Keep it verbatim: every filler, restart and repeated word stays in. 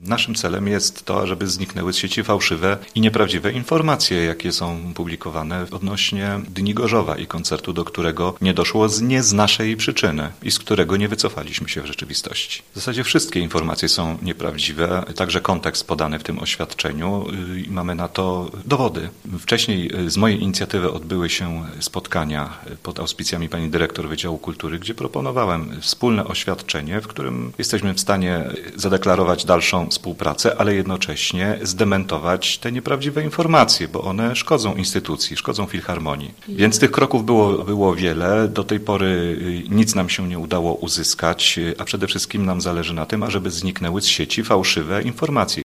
Naszym celem jest to, żeby zniknęły z sieci fałszywe i nieprawdziwe informacje, jakie są publikowane odnośnie Dni Gorzowa i koncertu, do którego nie doszło z nie z naszej przyczyny i z którego nie wycofaliśmy się w rzeczywistości. W zasadzie wszystkie informacje są nieprawdziwe, także kontekst podany w tym oświadczeniu i mamy na to dowody. Wcześniej z mojej inicjatywy odbyły się spotkania pod auspicjami pani dyrektor Wydziału Kultury, gdzie proponowałem wspólne oświadczenie, w którym jesteśmy w stanie zadeklarować dalszą współpracę, ale jednocześnie zdementować te nieprawdziwe informacje, bo one szkodzą instytucji, szkodzą filharmonii. Więc tych kroków było, było wiele. Do tej pory nic nam się nie udało uzyskać, a przede wszystkim nam zależy na tym, ażeby zniknęły z sieci fałszywe informacje.